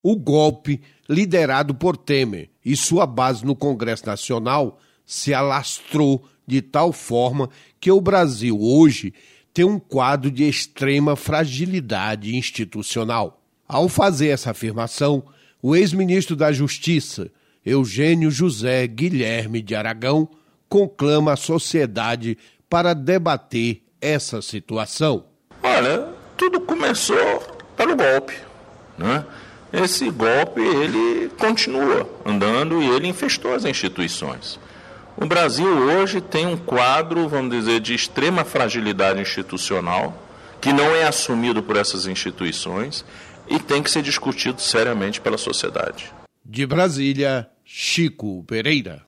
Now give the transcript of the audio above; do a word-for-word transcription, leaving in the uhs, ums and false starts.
O golpe, liderado por Temer e sua base no Congresso Nacional, se alastrou de tal forma que o Brasil hoje tem um quadro de extrema fragilidade institucional. Ao fazer essa afirmação, o ex-ministro da Justiça, Eugênio José Guilherme de Aragão, conclama a sociedade para debater essa situação. Olha, tudo começou pelo golpe, né? Esse golpe, ele continua andando e ele infestou as instituições. O Brasil hoje tem um quadro, vamos dizer, de extrema fragilidade institucional, que não é assumido por essas instituições e tem que ser discutido seriamente pela sociedade. De Brasília, Chico Pereira.